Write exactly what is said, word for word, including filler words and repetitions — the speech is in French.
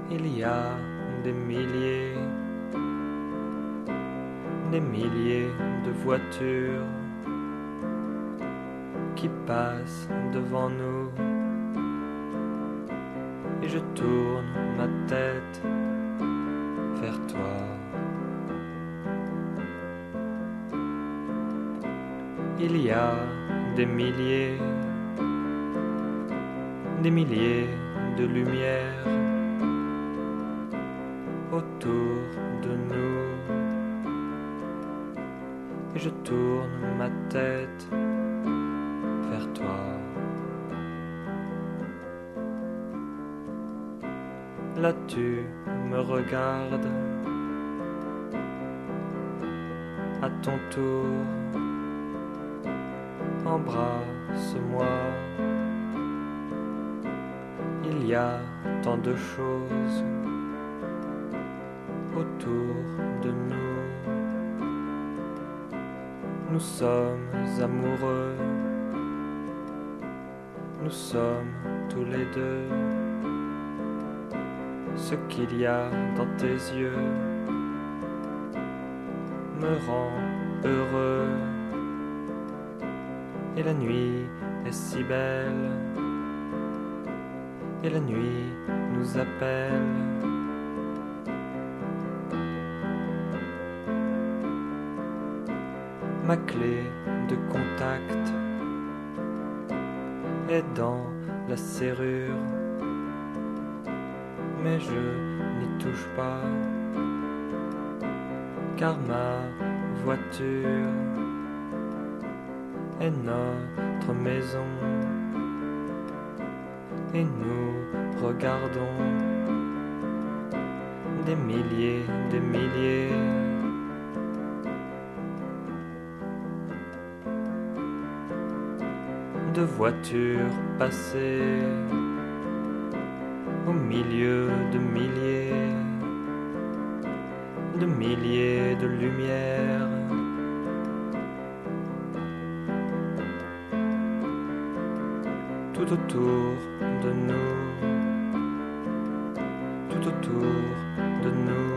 Il y a des milliers, des milliers de voitures qui passent devant nous, et je tourne ma tête vers toi. Il y a des milliers, des milliers de lumières autour de nous, et je tourne ma tête vers toi. Là tu me regardes à ton tour, embrasse-moi. Il y a tant de choses autour de nous. Nous sommes amoureux, nous sommes tous les deux. Ce qu'il y a dans tes yeux me rend heureux, et la nuit est si belle, et la nuit nous appelle. Ma clé de contact est dans la serrure, mais je n'y touche pas, car ma voiture est notre maison, et nous regardons des milliers, des milliers de voitures passer au milieu de milliers, de milliers de lumières. Tout autour de nous, tout autour de nous.